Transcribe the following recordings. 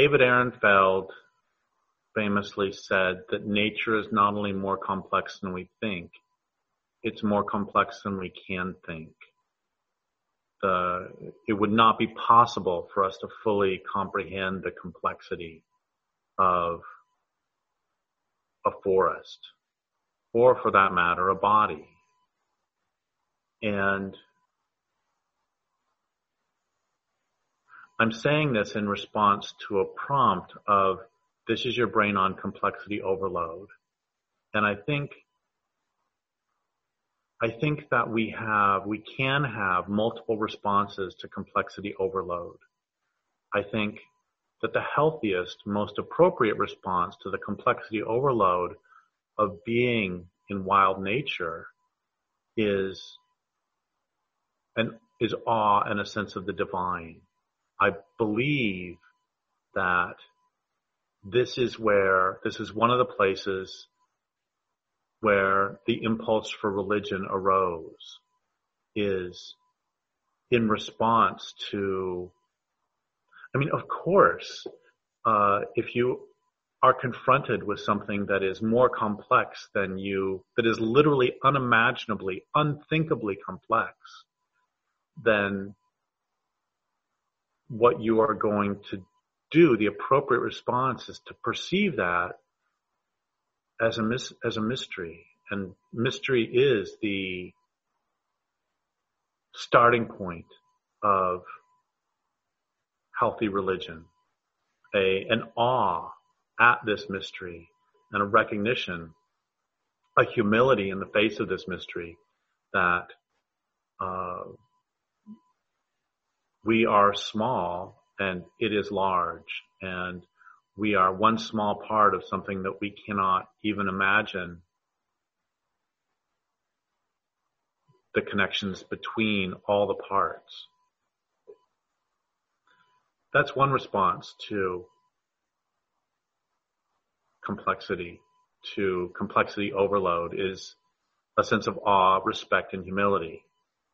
David Ehrenfeld famously said that nature is not only more complex than we think, it's more complex than we can think. It would not be possible for us to fully comprehend the complexity of a forest, or for that matter, a body. And I'm saying this in response to a prompt of, this is your brain on complexity overload. And I think that we can have multiple responses to complexity overload. I think that the healthiest, most appropriate response to the complexity overload of being in wild nature is awe and a sense of the divine. I believe that this is one of the places where the impulse for religion arose, is in response to, of course, if you are confronted with something that is more complex than you, that is literally unimaginably, unthinkably complex, then what you are going to do, the appropriate response, is to perceive that as a mystery. And mystery is the starting point of healthy religion, an awe at this mystery, and a recognition, a humility in the face of this mystery, that we are small and it is large, and we are one small part of something that we cannot even imagine the connections between all the parts. That's one response to complexity overload, is a sense of awe, respect, and humility.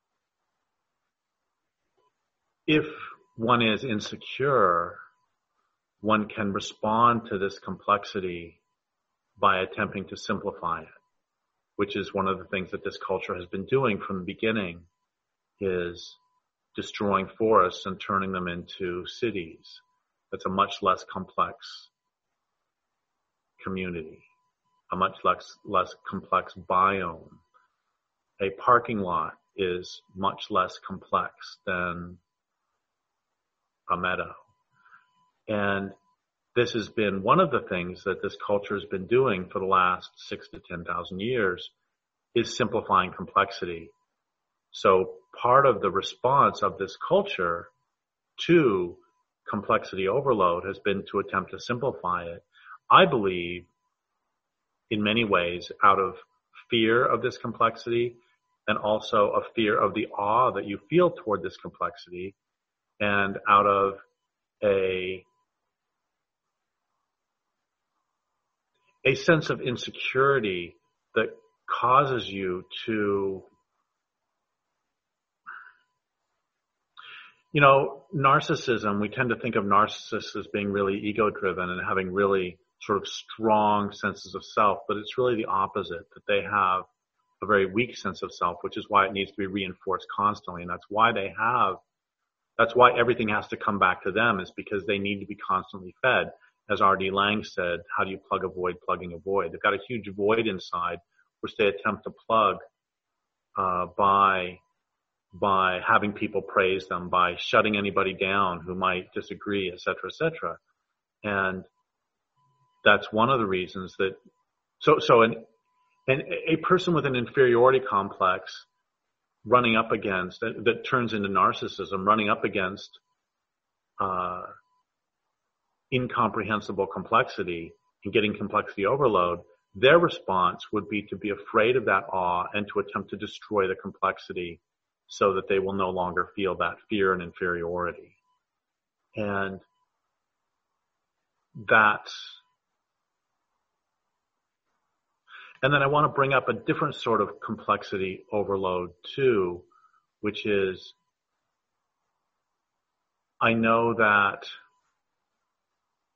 If one is insecure, one can respond to this complexity by attempting to simplify it, which is one of the things that this culture has been doing from the beginning, is destroying forests and turning them into cities. That's a much less complex community, a much less complex biome. A parking lot is much less complex than a meadow. And this has been one of the things that this culture has been doing for the last 6,000 to 10,000 years, is simplifying complexity. So part of the response of this culture to complexity overload has been to attempt to simplify it. I believe, in many ways, out of fear of this complexity, and also a fear of the awe that you feel toward this complexity, and out of a sense of insecurity that causes you to, narcissism, we tend to think of narcissists as being really ego-driven and having really sort of strong senses of self, but it's really the opposite, that they have a very weak sense of self, which is why it needs to be reinforced constantly. And that's why everything has to come back to them, is because they need to be constantly fed. As R.D. Laing said, how do you plug a void plugging a void? They've got a huge void inside, which they attempt to plug by having people praise them, by shutting anybody down who might disagree, et cetera, et cetera. And that's one of the reasons that, a person with an inferiority complex running up against, that turns into narcissism, running up against incomprehensible complexity and getting complexity overload, their response would be to be afraid of that awe and to attempt to destroy the complexity so that they will no longer feel that fear and inferiority. And then I want to bring up a different sort of complexity overload too, which is, I know that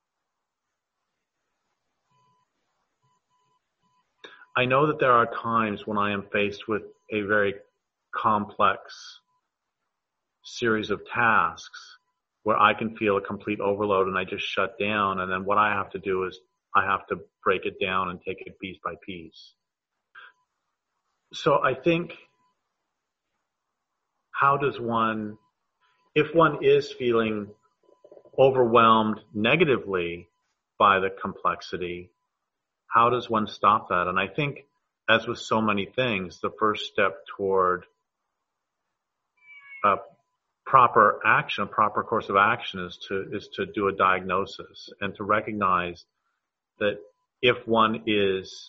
I know that there are times when I am faced with a very complex series of tasks where I can feel a complete overload and I just shut down. And then what I have to do is I have to break it down and take it piece by piece. So I think, how does one, if one is feeling overwhelmed negatively by the complexity, how does one stop that? And I think, as with so many things, the first step toward a proper action, a proper course of action, is to do a diagnosis and to recognize that if one is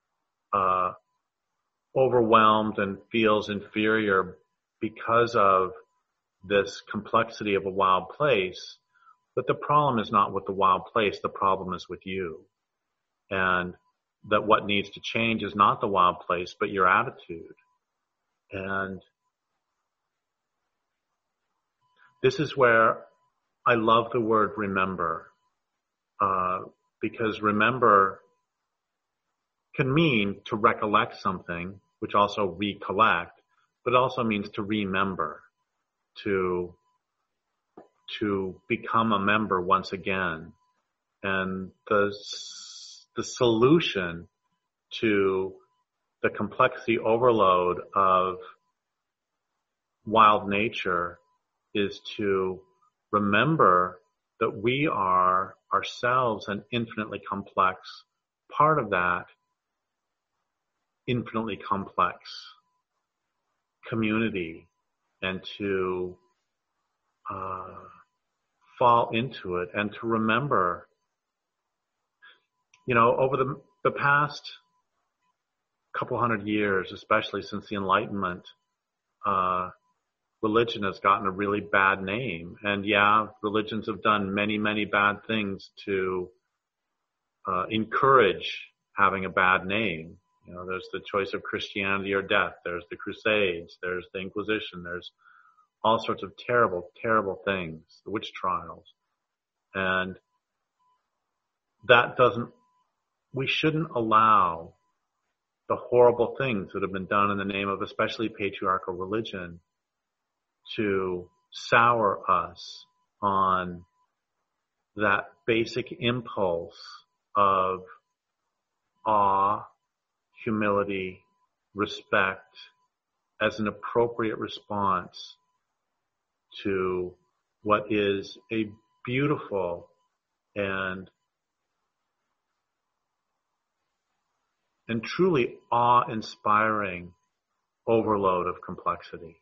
overwhelmed and feels inferior because of this complexity of a wild place, but the problem is not with the wild place, the problem is with you. And that what needs to change is not the wild place, but your attitude. And this is where I love the word remember, because remember can mean to recollect something, which also recollect, but it also means to remember, to become a member once again. And the solution to the complexity overload of wild nature is to remember that we are ourselves an infinitely complex part of that infinitely complex community, and to fall into it and to remember, over the past couple hundred years, especially since the Enlightenment, religion has gotten a really bad name. And yeah, religions have done many, many bad things to encourage having a bad name. There's the choice of Christianity or death. There's the Crusades. There's the Inquisition. There's all sorts of terrible, terrible things, the witch trials. And we shouldn't allow the horrible things that have been done in the name of especially patriarchal religion to sour us on that basic impulse of awe, humility, respect as an appropriate response to what is a beautiful and truly awe-inspiring overload of complexity.